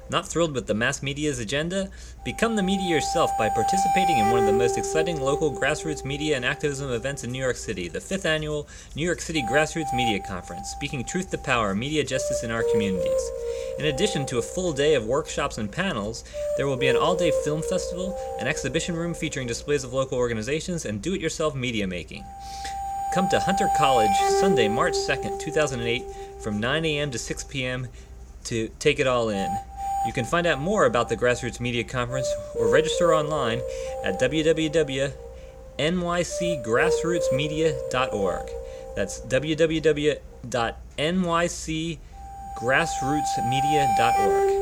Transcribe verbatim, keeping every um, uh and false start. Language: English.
Not thrilled with the mass media's agenda? Become the media yourself by participating in one of the most exciting local grassroots media and activism events in New York City, the fifth annual New York City Grassroots Media Conference, speaking truth to power, media justice in our communities. In addition to a full day of workshops and panels, there will be an all-day film festival, an exhibition room featuring displays of local organizations, and do-it-yourself media making. Come to Hunter College Sunday, March second, two thousand eight, from nine a.m. to six p.m. to take it all in. You can find out more about the Grassroots Media Conference or register online at w w w dot n y c grassroots media dot org. That's w w w dot n y c grassroots media dot org.